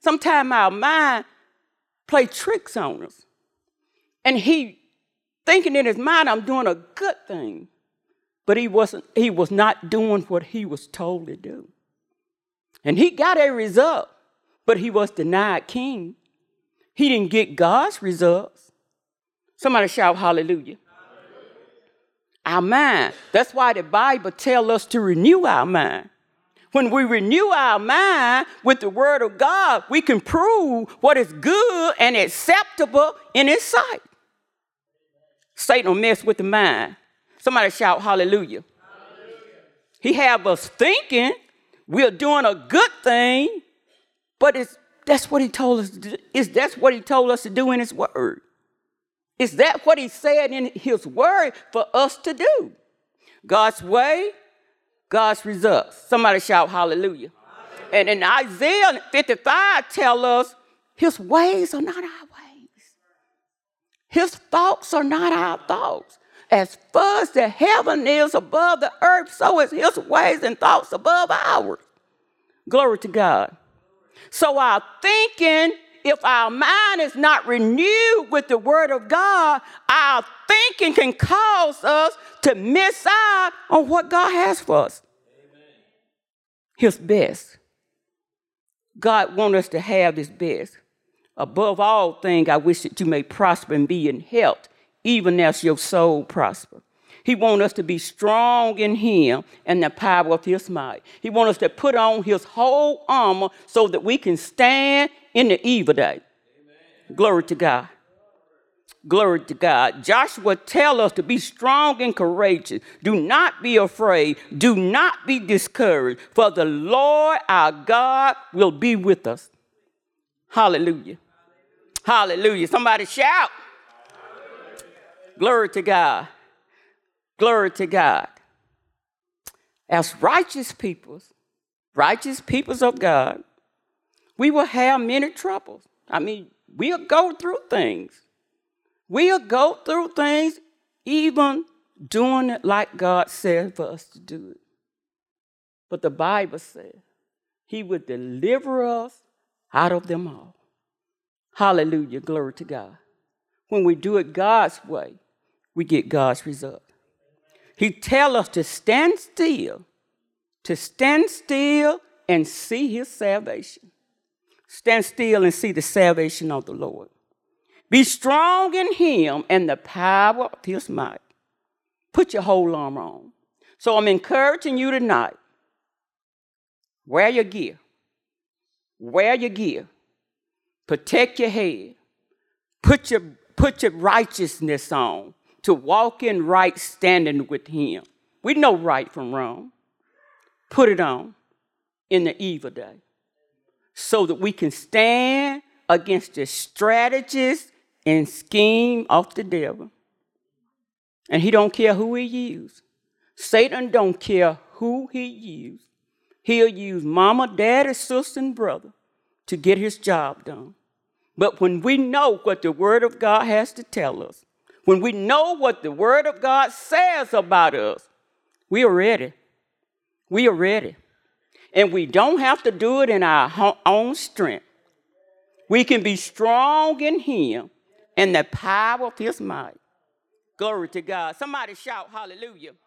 Sometimes our mind play tricks on us. And he thinking in his mind, I'm doing a good thing. But he was not doing what he was told to do. And he got a result, but he was denied king. He didn't get God's results. Somebody shout hallelujah. Our mind. That's why the Bible tells us to renew our mind. When we renew our mind with the word of God, we can prove what is good and acceptable in his sight. Satan will mess with the mind. Somebody shout hallelujah. Hallelujah. He have us thinking we're doing a good thing, but that's what he told us to do. That's what he told us to do in his word. Is that what he said in his word for us to do? God's way, God's results. Somebody shout hallelujah. Hallelujah. And in Isaiah 55 tell us his ways are not our ways. His thoughts are not our thoughts. As far as the heaven is above the earth, so is his ways and thoughts above ours. Glory to God. So our thinking, if our mind is not renewed with the word of God, our thinking can cause us to miss out on what God has for us. Amen. His best. God wants us to have his best. Above all things, I wish that you may prosper and be in health, even as your soul prosper. He wants us to be strong in him and the power of his might. He wants us to put on his whole armor so that we can stand in the evil day. Amen. Glory to God. Glory to God. Joshua tells us to be strong and courageous. Do not be afraid. Do not be discouraged, for the Lord our God will be with us. Hallelujah. Hallelujah. Somebody shout. Glory to God. Glory to God. As righteous peoples of God, we will have many troubles. I mean, we'll go through things. We'll go through things even doing it like God said for us to do it. But the Bible says he would deliver us out of them all. Hallelujah. Glory to God. When we do it God's way, we get God's result. He tells us to stand still and see his salvation. Stand still and see the salvation of the Lord. Be strong in him and the power of his might. Put your whole armor on. So I'm encouraging you tonight. Wear your gear. Wear your gear. Protect your head. Put your righteousness on to walk in right standing with him. We know right from wrong. Put it on in the evil day so that we can stand against the strategies and scheme of the devil. And he don't care who he uses. Satan don't care who he uses. He'll use mama, daddy, sister, and brother to get his job done. But when we know what the word of God has to tell us, when we know what the word of God says about us, we are ready. We are ready. And we don't have to do it in our own strength. We can be strong in him and the power of his might. Glory to God. Somebody shout hallelujah.